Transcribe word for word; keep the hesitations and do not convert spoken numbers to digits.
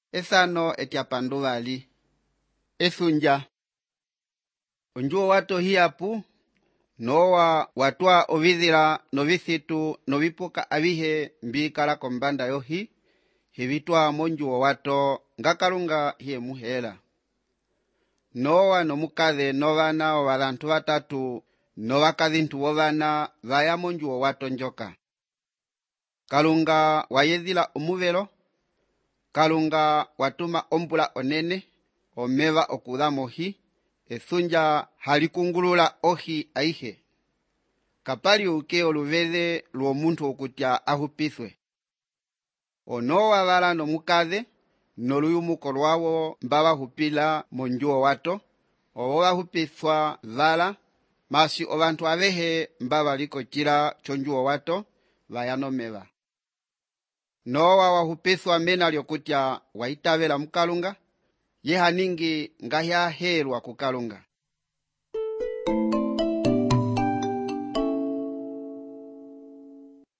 Ethano etiapanduvali. Ethunja. Onjuo wato hiapu, Nowa watwa ovidhila novithitu novipuka avihe mbikala kombanda yohi, hivitwa monjuo wato ngakalunga hiye muhela. Nowa nomukadhe novana ovalantu vatatu novakadhintu wovana vaya monjuo wato njoka. Kalunga wayedhila omuvelo, Kalunga watuma ombula onene, omeva okuza mohi, ethunja halikungulula ohi aihe. Kapali uke oluvedhe luomuntu okutya ahupithwe. Onowa vala nomukadhe, noluyumuko lwawo mbaba hupila monjuo wato, owo vahupithwa vala, masi ovantu avehe mbaba likochila chonjuo wato, vaya nomeva. Nowa wahupithwa mena lyokutya waitavela mukalunga, yehaningi ngahya helwa kukalunga.